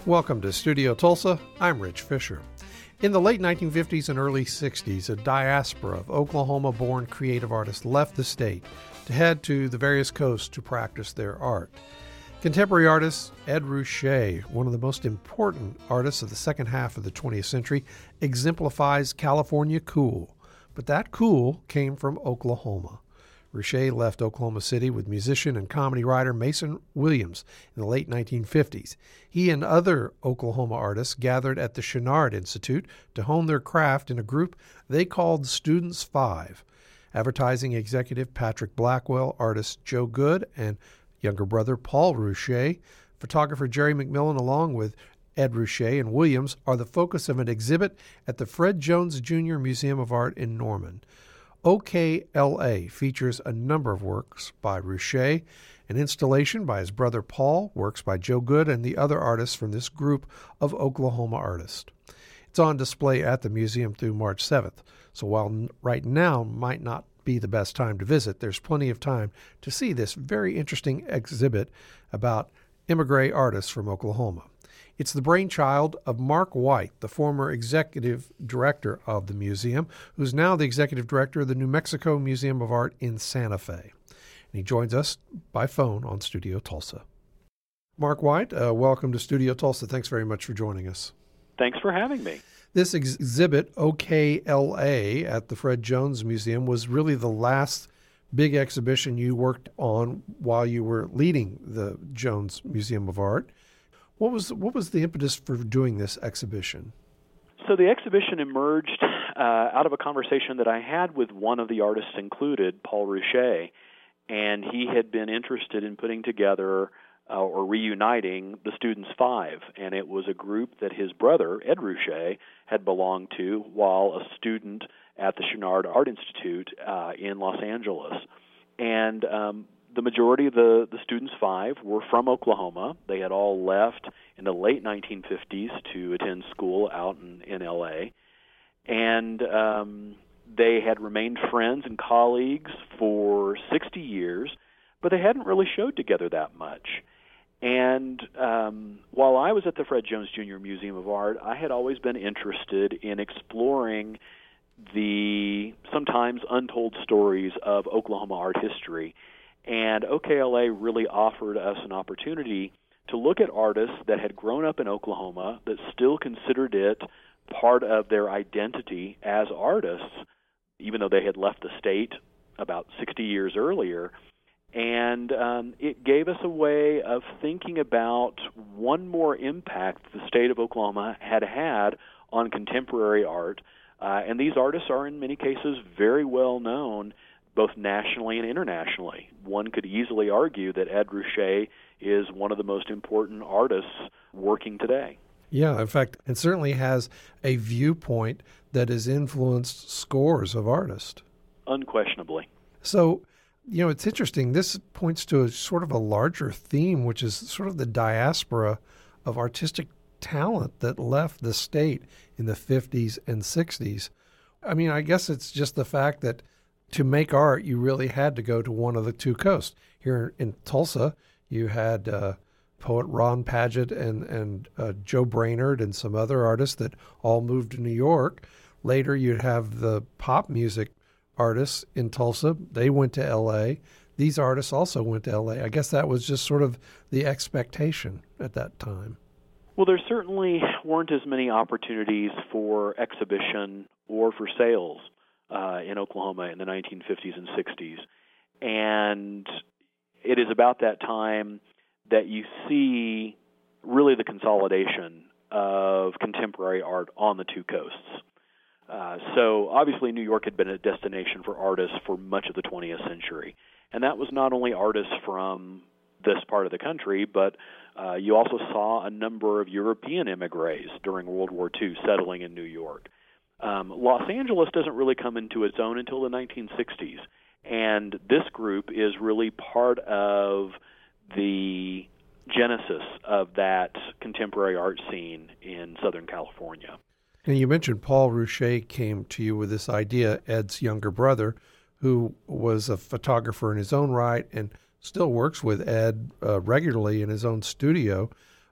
Welcome to Studio Tulsa. I'm Rich Fisher. In the late 1950s and early 60s, a diaspora of Oklahoma-born creative artists left the state to head to the various coasts to practice their art. Contemporary artist Ed Ruscha, one of the most important artists of the second half of the 20th century, exemplifies California cool. But that cool came from Oklahoma. Ruscha left Oklahoma City with musician and comedy writer Mason Williams in the late 1950s. He and other Oklahoma artists gathered at the Chouinard Institute to hone their craft in a group they called Students 5. Advertising executive Patrick Blackwell, artist Joe Good, and younger brother Paul Ruscha, photographer Jerry McMillan, along with Ed Ruscha and Williams, are the focus of an exhibit at the Fred Jones Jr. Museum of Art in Norman. OKLA features a number of works by Ruscha, an installation by his brother Paul, works by Joe Good, and the other artists from this group of Oklahoma artists. It's on display at the museum through March 7th, so while right now might not be the best time to visit, there's plenty of time to see this very interesting exhibit about immigrant artists from Oklahoma. It's the brainchild of Mark White, the former executive director of the museum, who's now the executive director of the New Mexico Museum of Art in Santa Fe. And he joins us by phone on Studio Tulsa. Mark White, welcome to Studio Tulsa. Thanks very much for joining us. Thanks for having me. This exhibit, OKLA, at the Fred Jones Museum, was really the last big exhibition you worked on while you were leading the Jones Museum of Art. What was the impetus for doing this exhibition? So the exhibition emerged out of a conversation that I had with one of the artists included, Paul Ruscha, and he had been interested in putting together or reuniting the Students 5, and it was a group that his brother, Ed Ruscha, had belonged to while a student at the Chouinard Art Institute in Los Angeles. And the majority of the Students 5 were from Oklahoma. They had all left in the late 1950s to attend school out in L.A., and they had remained friends and colleagues for 60 years, but they hadn't really showed together that much. And while I was at the Fred Jones Jr. Museum of Art, I had always been interested in exploring the sometimes untold stories of Oklahoma art history. And OKLA really offered us an opportunity to look at artists that had grown up in Oklahoma that still considered it part of their identity as artists, even though they had left the state about 60 years earlier. And it gave us a way of thinking about one more impact the state of Oklahoma had had on contemporary art. And these artists are, in many cases, very well known, both nationally and internationally. One could easily argue that Ed Ruscha is one of the most important artists working today. Yeah, in fact, it certainly has a viewpoint that has influenced scores of artists. Unquestionably. So, it's interesting. This points to a sort of a larger theme, which is sort of the diaspora of artistic talent that left the state in the 50s and 60s. I mean, I guess it's just the fact that to make art, you really had to go to one of the two coasts. Here in Tulsa, you had poet Ron Padgett and Joe Brainerd and some other artists that all moved to New York. Later, you'd have the pop music artists in Tulsa. They went to L.A. These artists also went to L.A. I guess that was just sort of the expectation at that time. Well, there certainly weren't as many opportunities for exhibition or for sales in Oklahoma in the 1950s and 60s. And it is about that time that you see really the consolidation of contemporary art on the two coasts. So obviously New York had been a destination for artists for much of the 20th century. And that was not only artists from this part of the country, but you also saw a number of European emigres during World War II settling in New York. Los Angeles doesn't really come into its own until the 1960s, and this group is really part of the genesis of that contemporary art scene in Southern California. And you mentioned Paul Ruscha came to you with this idea, Ed's younger brother, who was a photographer in his own right and still works with Ed regularly in his own studio.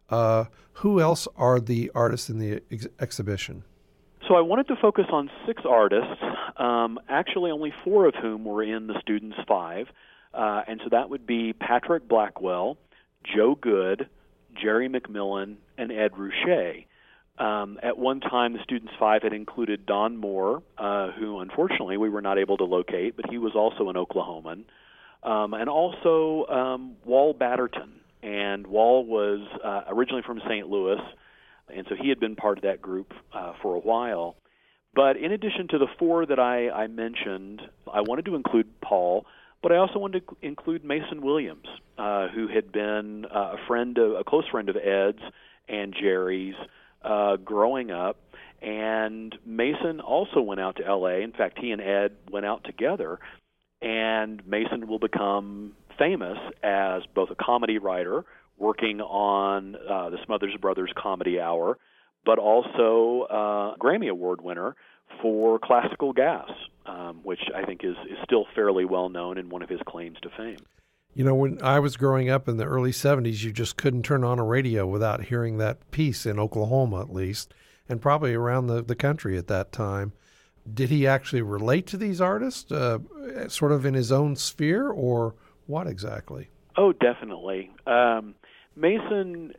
Who else are the artists in the exhibition? So I wanted to focus on 6 artists, actually only 4 of whom were in the Students 5. And so that would be Patrick Blackwell, Joe Good, Jerry McMillan, and Ed Ruscha. At one time, the Students 5 had included Don Moore, who unfortunately we were not able to locate, but he was also an Oklahoman, and also Wall Batterton. And Wall was originally from St. Louis, and so he had been part of that group for a while. But in addition to the 4 that I mentioned, I wanted to include Paul, but I also wanted to include Mason Williams, who had been a close friend of Ed's and Jerry's growing up. And Mason also went out to L.A. In fact, he and Ed went out together, and Mason will become famous as both a comedy writer working on the Smothers Brothers Comedy Hour, but also Grammy Award winner for Classical Gas, which I think is still fairly well known and one of his claims to fame. You know, when I was growing up in the early 70s, you just couldn't turn on a radio without hearing that piece, in Oklahoma at least, and probably around the country at that time. Did he actually relate to these artists, sort of in his own sphere, or what exactly? Oh, definitely. Mason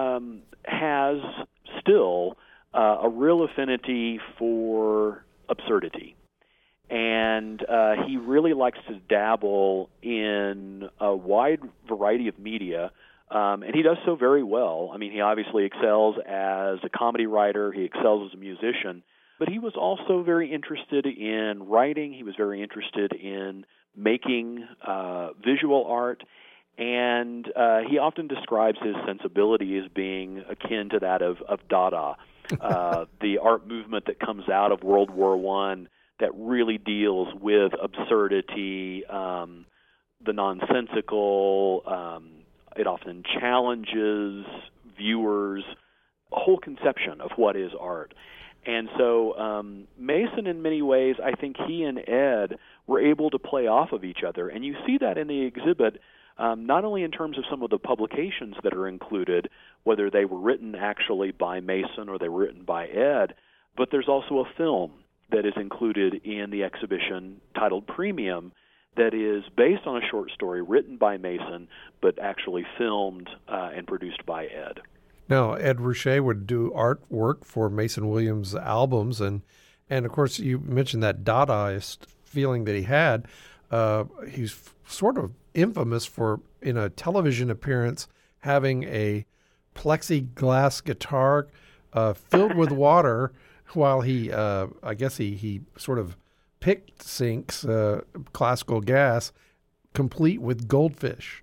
has still a real affinity for absurdity. And he really likes to dabble in a wide variety of media, and he does so very well. I mean, he obviously excels as a comedy writer. He excels as a musician. But he was also very interested in writing. He was very interested in making visual art. And he often describes his sensibility as being akin to that of Dada, the art movement that comes out of World War I that really deals with absurdity, the nonsensical. It often challenges viewers' whole conception of what is art. And so Mason, in many ways, I think he and Ed were able to play off of each other. And you see that in the exhibit, not only in terms of some of the publications that are included, whether they were written actually by Mason or they were written by Ed, but there's also a film that is included in the exhibition titled Premium that is based on a short story written by Mason, but actually filmed and produced by Ed. Now, Ed Ruscha would do artwork for Mason Williams' albums, and of course, you mentioned that Dadaist feeling that he had. He's sort of infamous for, in a television appearance, having a plexiglass guitar filled with water while he, I guess he sort of pick sinks Classical Gas, complete with goldfish.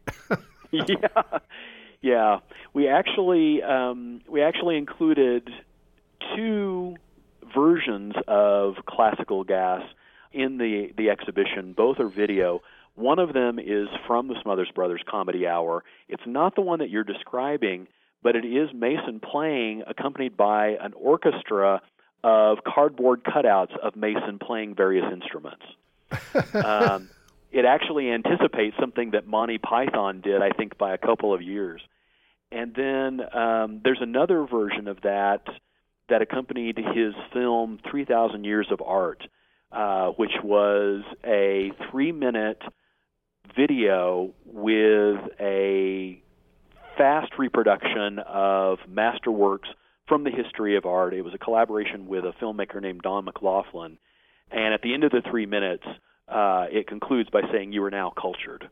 Yeah. We actually included 2 versions of Classical Gas in the exhibition. Both are video. One of them is from the Smothers Brothers Comedy Hour. It's not the one that you're describing, but it is Mason playing, accompanied by an orchestra of cardboard cutouts of Mason playing various instruments. It actually anticipates something that Monty Python did, I think, by a couple of years. And then there's another version of that accompanied his film 3,000 Years of Art, which was a 3-minute video with a fast reproduction of masterworks from the history of art. It was a collaboration with a filmmaker named Don McLaughlin. And at the end of the 3 minutes, it concludes by saying, "You are now cultured."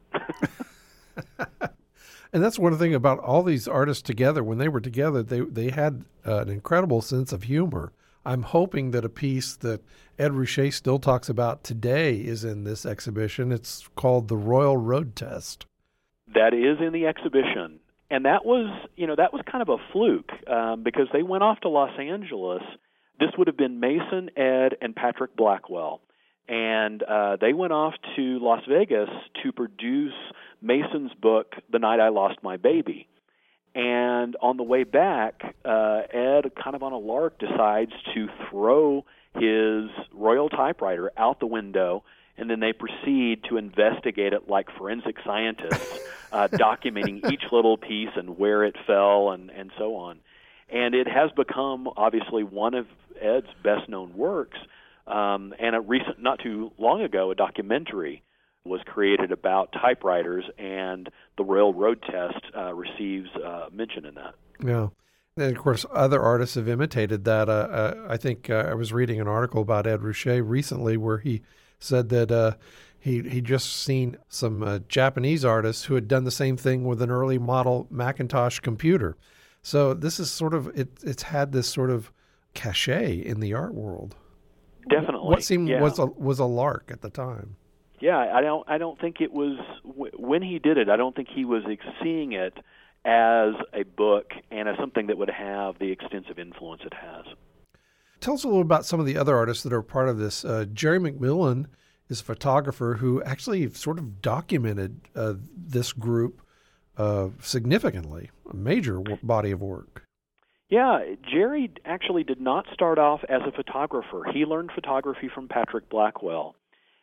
And that's one thing about all these artists together. When they were together, they had an incredible sense of humor. I'm hoping that a piece that Ed Ruscha still talks about today is in this exhibition. It's called The Royal Road Test. That is in the exhibition. And that was kind of a fluke because they went off to Los Angeles. This would have been Mason, Ed, and Patrick Blackwell. And they went off to Las Vegas to produce Mason's book, The Night I Lost My Baby. And on the way back, Ed, kind of on a lark, decides to throw his Royal typewriter out the window and then they proceed to investigate it like forensic scientists, documenting each little piece and where it fell and so on. And it has become, obviously, one of Ed's best-known works. And not too long ago, a documentary was created about typewriters, and the railroad test receives mention in that. Yeah. And, of course, other artists have imitated that. I think I was reading an article about Ed Ruscha recently where he said that he just seen some Japanese artists who had done the same thing with an early model Macintosh computer. So this is sort of, it's had this sort of cachet in the art world. Definitely. What seemed was a lark at the time. Yeah, I don't think it was, when he did it, I don't think he was seeing it as a book and as something that would have the extensive influence it has. Tell us a little about some of the other artists that are part of this. Jerry McMillan is a photographer who actually sort of documented this group significantly, a major body of work. Yeah, Jerry actually did not start off as a photographer. He learned photography from Patrick Blackwell.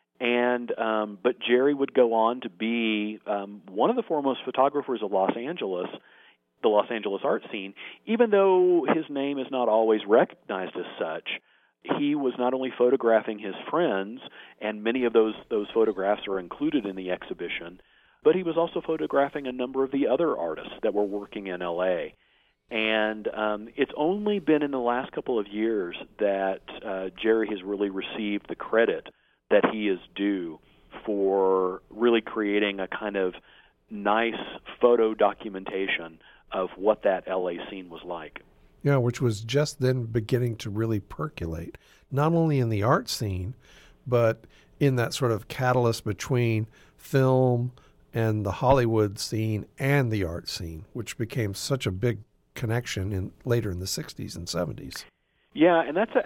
And but Jerry would go on to be one of the foremost photographers of Los Angeles, the Los Angeles art scene. Even though his name is not always recognized as such, he was not only photographing his friends, and many of those photographs are included in the exhibition, but he was also photographing a number of the other artists that were working in L.A. And it's only been in the last couple of years that Jerry has really received the credit that he is due for really creating a kind of nice photo documentation of what that LA scene was like. Yeah, which was just then beginning to really percolate, not only in the art scene, but in that sort of catalyst between film and the Hollywood scene and the art scene, which became such a big connection later in the 60s and 70s. Yeah, and that's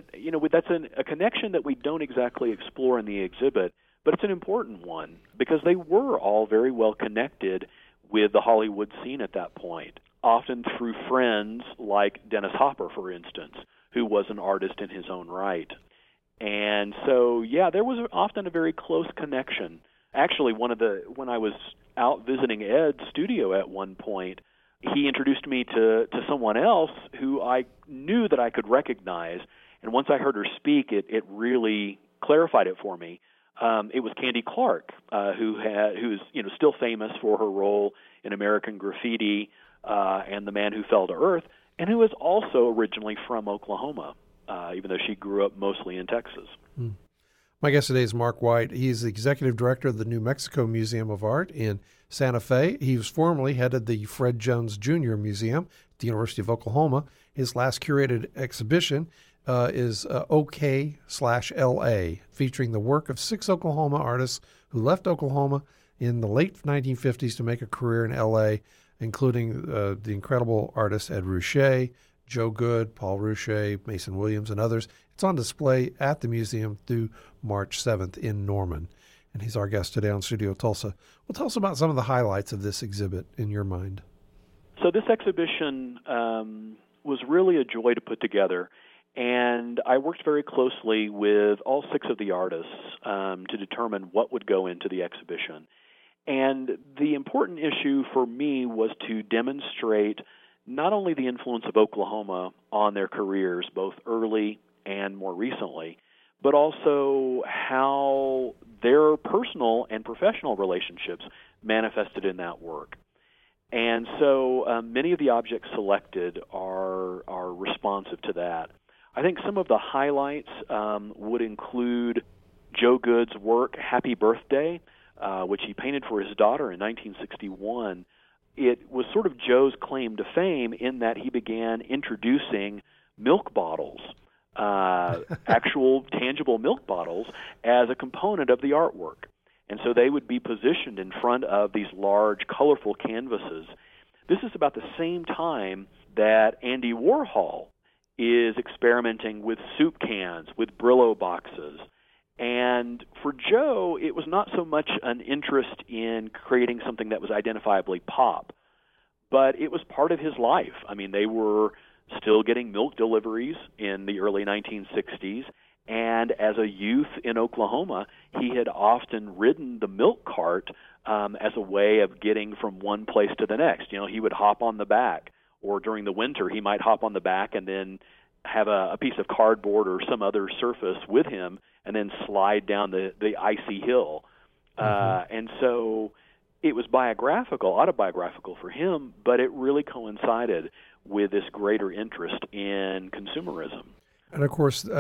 a connection that we don't exactly explore in the exhibit, but it's an important one because they were all very well connected with the Hollywood scene at that point, often through friends like Dennis Hopper, for instance, who was an artist in his own right. And so, yeah, there was often a very close connection. Actually, when I was out visiting Ed's studio at one point, he introduced me to someone else who I knew that I could recognize, and once I heard her speak, it really clarified it for me. It was Candy Clark, who's still famous for her role in American Graffiti and The Man Who Fell to Earth, and who is also originally from Oklahoma, even though she grew up mostly in Texas. My guest today is Mark White. He's the executive director of the New Mexico Museum of Art in Santa Fe. He was formerly headed the Fred Jones Jr. Museum at the University of Oklahoma. His last curated exhibition is OK/LA, featuring the work of 6 Oklahoma artists who left Oklahoma in the late 1950s to make a career in L.A., including the incredible artists Ed Ruscha, Joe Good, Paul Ruscha, Mason Williams, and others. It's on display at the museum through March 7th in Norman. And he's our guest today on Studio Tulsa. Well, tell us about some of the highlights of this exhibit in your mind. So this exhibition was really a joy to put together. And I worked very closely with all 6 of the artists to determine what would go into the exhibition. And the important issue for me was to demonstrate not only the influence of Oklahoma on their careers, both early and more recently, but also how their personal and professional relationships manifested in that work. And so many of the objects selected are responsive to that. I think some of the highlights would include Joe Good's work, Happy Birthday, which he painted for his daughter in 1961. It was sort of Joe's claim to fame in that he began introducing milk bottles, actual tangible milk bottles, as a component of the artwork. And so they would be positioned in front of these large, colorful canvases. This is about the same time that Andy Warhol is experimenting with soup cans, with Brillo boxes. And for Joe, it was not so much an interest in creating something that was identifiably pop, but it was part of his life. I mean, they were still getting milk deliveries in the early 1960s, And as a youth in Oklahoma, he had often ridden the milk cart as a way of getting from one place to the next. You know, he would hop on the back, or during the winter, he might hop on the back and then have a piece of cardboard or some other surface with him and then slide down the icy hill. And so it was autobiographical for him, but it really coincided with this greater interest in consumerism. And of course, in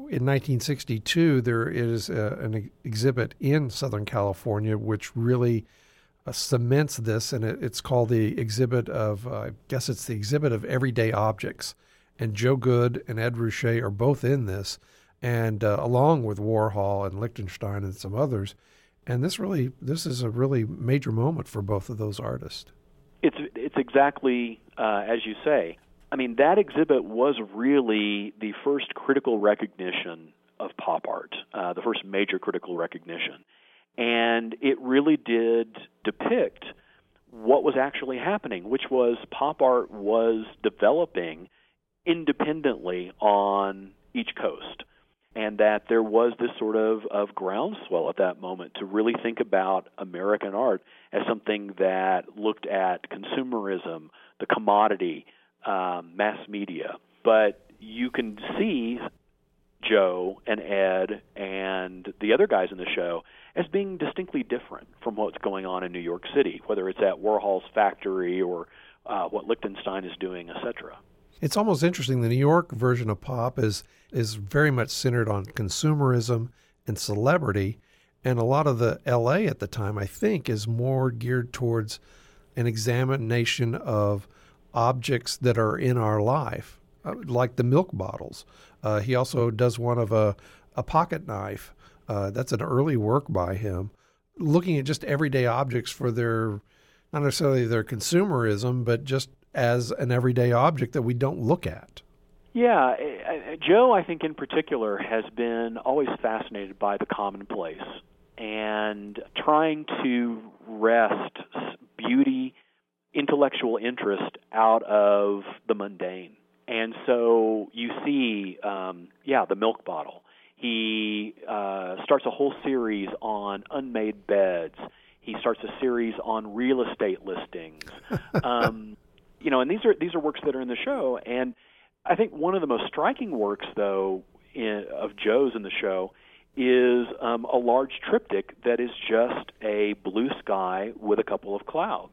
1962, there is an exhibit in Southern California which really cements this, and it's called the exhibit of, I guess it's the exhibit of everyday objects. And Joe Goode and Ed Ruscha are both in this, and along with Warhol and Lichtenstein and some others. And this is a really major moment for both of those artists. It's exactly as you say. I mean, that exhibit was really the first critical recognition of pop art, the first major critical recognition. And it really did depict what was actually happening, which was pop art was developing independently on each coast. And that there was this sort of groundswell at that moment to really think about American art as something that looked at consumerism, the commodity, mass media. But you can see Joe and Ed and the other guys in the show as being distinctly different from what's going on in New York City, whether it's at Warhol's factory or what Lichtenstein is doing, etc. It's almost interesting. The New York version of pop is very much centered on consumerism and celebrity, and a lot of the L.A. at the time, I think, is more geared towards an examination of objects that are in our life, like the milk bottles. He also does one of a pocket knife. That's an early work by him, looking at just everyday objects for their, not necessarily their consumerism, but just as an everyday object that we don't look at. Yeah, Joe, I think in particular, has been always fascinated by the commonplace and trying to wrest beauty, intellectual interest out of the mundane. And so you see, the milk bottle. He starts a whole series on unmade beds. He starts a series on real estate listings. And these are works that are in the show. And I think one of the most striking works, though, of Joe's in the show is a large triptych that is just a blue sky with a couple of clouds.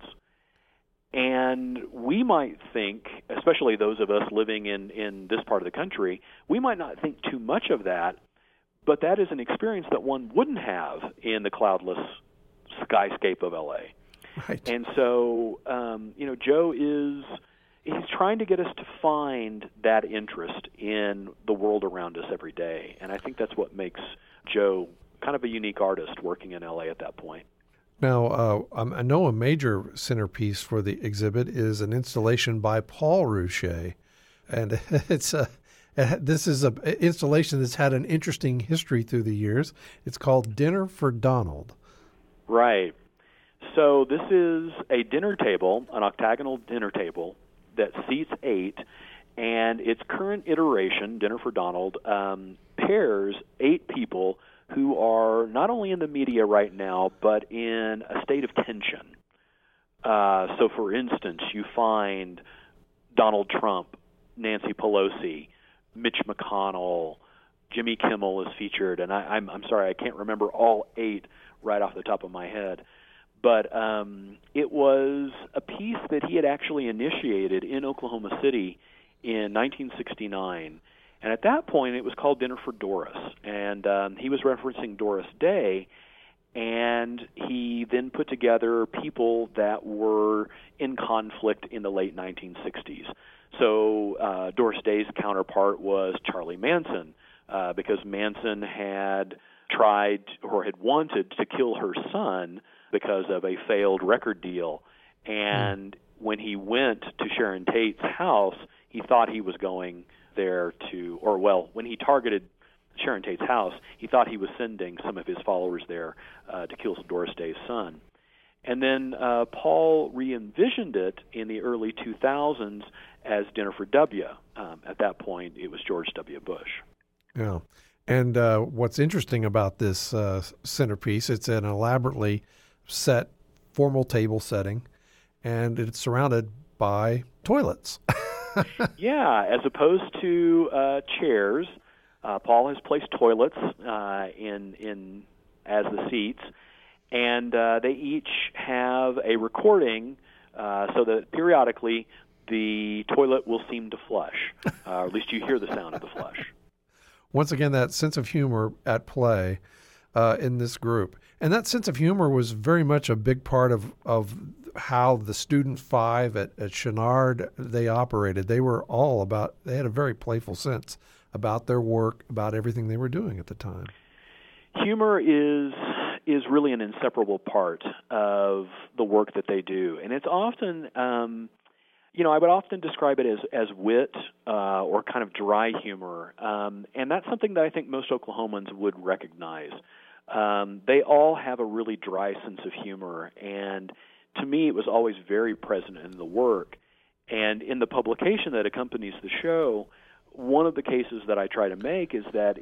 And we might think, especially those of us living in this part of the country, we might not think too much of that, but that is an experience that one wouldn't have in the cloudless skyscape of L.A. Right. And so, Joe he's trying to get us to find that interest in the world around us every day. And I think that's what makes Joe kind of a unique artist working in L.A. at that point. Now, I know a major centerpiece for the exhibit is an installation by Paul Ruscha. And this is an installation that's had an interesting history through the years. It's called Dinner for Donald. Right. So this is a dinner table, an octagonal dinner table that seats 8, and its current iteration, Dinner for Donald, pairs 8 people who are not only in the media right now, but in a state of tension. So, for instance, you find Donald Trump, Nancy Pelosi, Mitch McConnell, Jimmy Kimmel is featured, and I'm sorry, I can't remember all 8 right off the top of my head. But it was a piece that he had actually initiated in Oklahoma City in 1969. And at that point, it was called Dinner for Doris. And he was referencing Doris Day. And he then put together people that were in conflict in the late 1960s. So Doris Day's counterpart was Charlie Manson, because Manson had tried or had wanted to kill her son because of a failed record deal. And when he went to Sharon Tate's house, he thought he was going there when he targeted Sharon Tate's house, he thought he was sending some of his followers there to kill Doris Day's son. And then Paul re-envisioned it in the early 2000s as Dinner for W. At that point, it was George W. Bush. Yeah. And what's interesting about this centerpiece, it's an elaborately set formal table setting, and it's surrounded by toilets. Yeah, as opposed to chairs, Paul has placed toilets in as the seats, and they each have a recording so that periodically the toilet will seem to flush, or at least you hear the sound of the flush. Once again, that sense of humor at play in this group. And that sense of humor was very much a big part of how the Student Five at Chouinard, they operated. They had a very playful sense about their work, about everything they were doing at the time. Humor is really an inseparable part of the work that they do. And it's often, I would often describe it as wit or kind of dry humor. And that's something that I think most Oklahomans would recognize. They all have a really dry sense of humor, and to me it was always very present in the work. And in the publication that accompanies the show, one of the cases that I try to make is that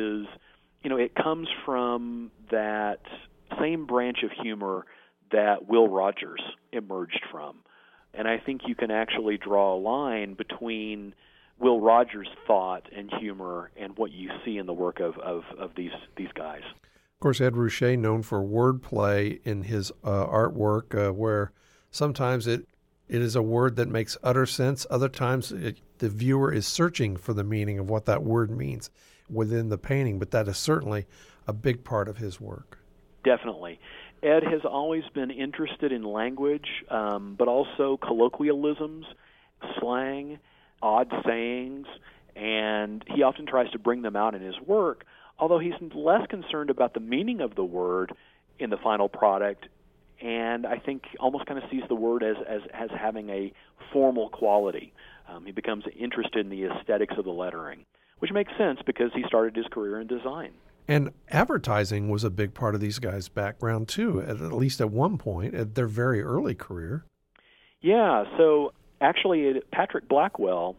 it comes from that same branch of humor that Will Rogers emerged from. And I think you can actually draw a line between Will Rogers' thought and humor and what you see in the work of these guys. Of course, Ed Ruscha, known for wordplay in his artwork, where sometimes it is a word that makes utter sense. Other times the viewer is searching for the meaning of what that word means within the painting, but that is certainly a big part of his work. Definitely. Ed has always been interested in language, but also colloquialisms, slang, odd sayings, and he often tries to bring them out in his work, although he's less concerned about the meaning of the word in the final product, and I think almost kind of sees the word as having a formal quality. He becomes interested in the aesthetics of the lettering, which makes sense because he started his career in design. And advertising was a big part of these guys' background, too, at least at one point, at their very early career. Yeah, so actually Patrick Blackwell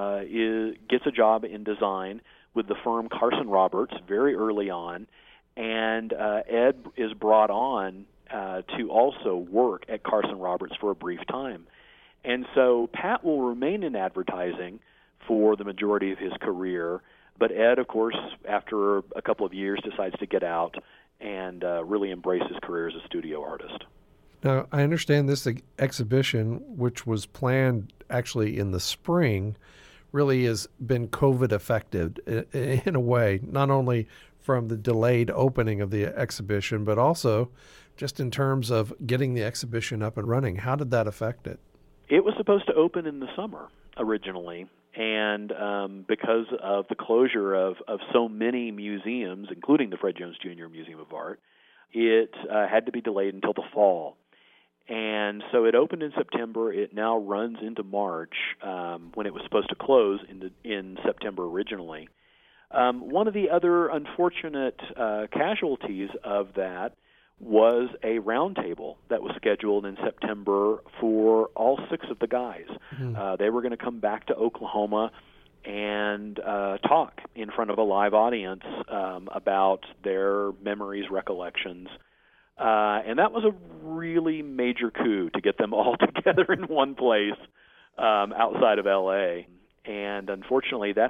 gets a job in design with the firm Carson Roberts very early on, and Ed is brought on to also work at Carson Roberts for a brief time. And so Pat will remain in advertising for the majority of his career, but Ed, of course, after a couple of years, decides to get out and really embrace his career as a studio artist. Now, I understand this exhibition, which was planned actually in the spring, really has been COVID affected in a way, not only from the delayed opening of the exhibition, but also just in terms of getting the exhibition up and running. How did that affect it? It was supposed to open in the summer originally, and because of the closure of so many museums, including the Fred Jones Jr. Museum of Art, it had to be delayed until the fall. And so it opened in September. It now runs into March, when it was supposed to close in September originally. One of the other unfortunate casualties of that was a roundtable that was scheduled in September for all 6 of the guys. Mm-hmm. They were going to come back to Oklahoma and talk in front of a live audience about their memories, recollections. And that was a really major coup to get them all together in one place outside of L.A. And unfortunately, that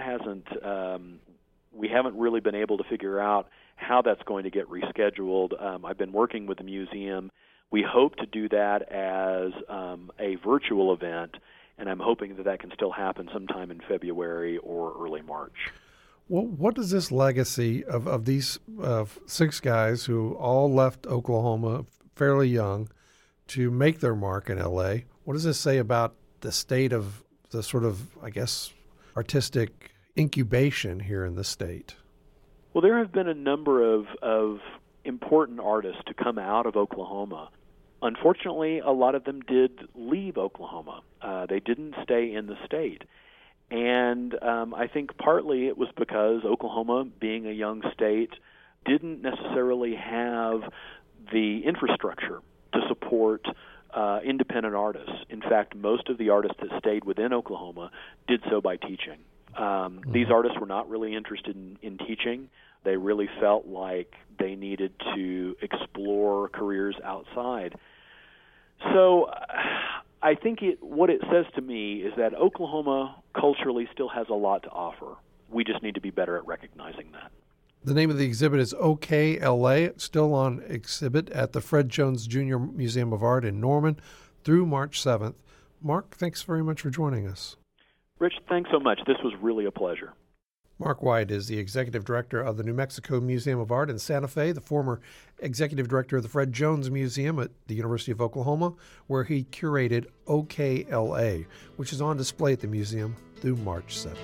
we haven't really been able to figure out how that's going to get rescheduled. I've been working with the museum. We hope to do that as a virtual event, and I'm hoping that can still happen sometime in February or early March. Well, what is this legacy of these 6 guys who all left Oklahoma fairly young to make their mark in L.A.? What does this say about the state of the sort of, I guess, artistic incubation here in the state? Well, there have been a number of important artists to come out of Oklahoma. Unfortunately, a lot of them did leave Oklahoma. They didn't stay in the state. And I think partly it was because Oklahoma, being a young state, didn't necessarily have the infrastructure to support independent artists. In fact, most of the artists that stayed within Oklahoma did so by teaching. These artists were not really interested in teaching. They really felt like they needed to explore careers outside. So I think what it says to me is that Oklahoma culturally still has a lot to offer. We just need to be better at recognizing that. The name of the exhibit is OKLA. It's still on exhibit at the Fred Jones Jr. Museum of Art in Norman through March 7th. Mark, thanks very much for joining us. Rich, thanks so much. This was really a pleasure. Mark White is the executive director of the New Mexico Museum of Art in Santa Fe, the former executive director of the Fred Jones Museum at the University of Oklahoma, where he curated OKLA, which is on display at the museum through March 7th.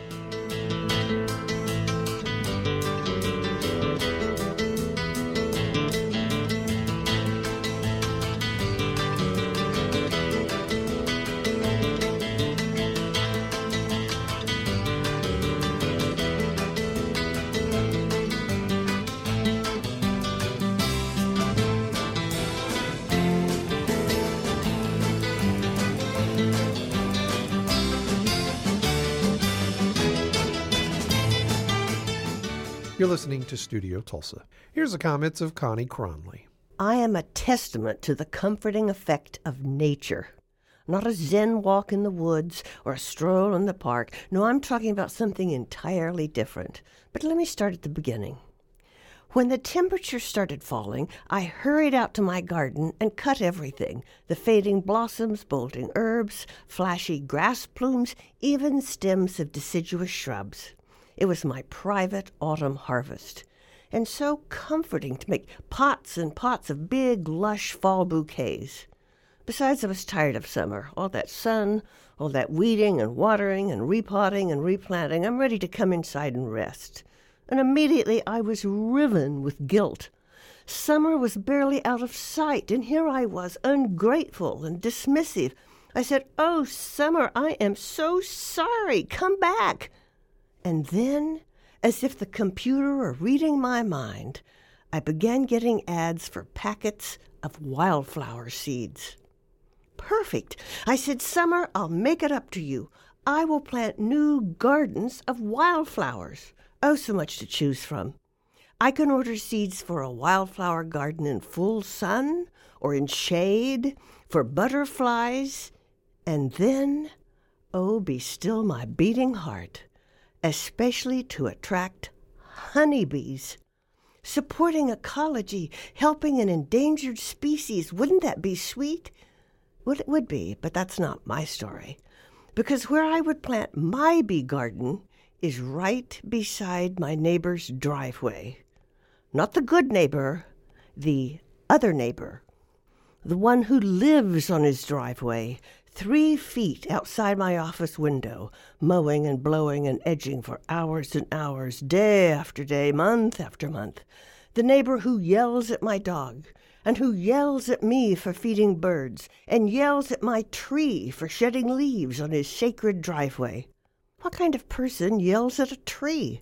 You're listening to Studio Tulsa. Here's the comments of Connie Cronley. I am a testament to the comforting effect of nature. Not a Zen walk in the woods or a stroll in the park. No, I'm talking about something entirely different. But let me start at the beginning. When the temperature started falling, I hurried out to my garden and cut everything. The fading blossoms, bolting herbs, flashy grass plumes, even stems of deciduous shrubs. It was my private autumn harvest, and so comforting to make pots and pots of big, lush fall bouquets. Besides, I was tired of summer, all that sun, all that weeding and watering and repotting and replanting. I'm ready to come inside and rest. And immediately I was riven with guilt. Summer was barely out of sight, and here I was, ungrateful and dismissive. I said, "Oh, summer, I am so sorry. Come back." And then, as if the computer were reading my mind, I began getting ads for packets of wildflower seeds. Perfect. I said, "Summer, I'll make it up to you. I will plant new gardens of wildflowers." Oh, so much to choose from. I can order seeds for a wildflower garden in full sun or in shade, for butterflies, and then, oh, be still my beating heart, especially to attract honeybees. Supporting ecology, helping an endangered species, wouldn't that be sweet? Well, it would be, but that's not my story. Because where I would plant my bee garden is right beside my neighbor's driveway. Not the good neighbor, the other neighbor. The one who lives on his driveway, 3 feet outside my office window, mowing and blowing and edging for hours and hours, day after day, month after month. The neighbor who yells at my dog, and who yells at me for feeding birds, and yells at my tree for shedding leaves on his sacred driveway. What kind of person yells at a tree?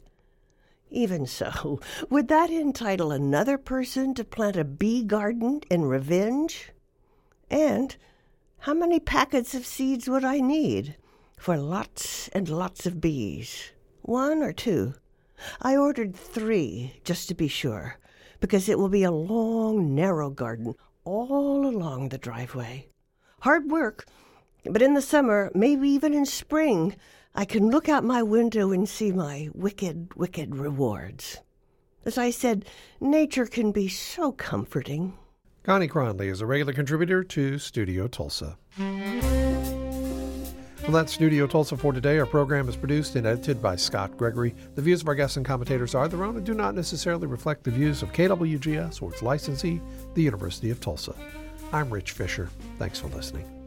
Even so, would that entitle another person to plant a bee garden in revenge? And how many packets of seeds would I need for lots and lots of bees? 1 or 2? I ordered 3, just to be sure, because it will be a long, narrow garden all along the driveway. Hard work, but in the summer, maybe even in spring, I can look out my window and see my wicked, wicked rewards. As I said, nature can be so comforting. Connie Cronley is a regular contributor to Studio Tulsa. Well, that's Studio Tulsa for today. Our program is produced and edited by Scott Gregory. The views of our guests and commentators are their own and do not necessarily reflect the views of KWGS or its licensee, the University of Tulsa. I'm Rich Fisher. Thanks for listening.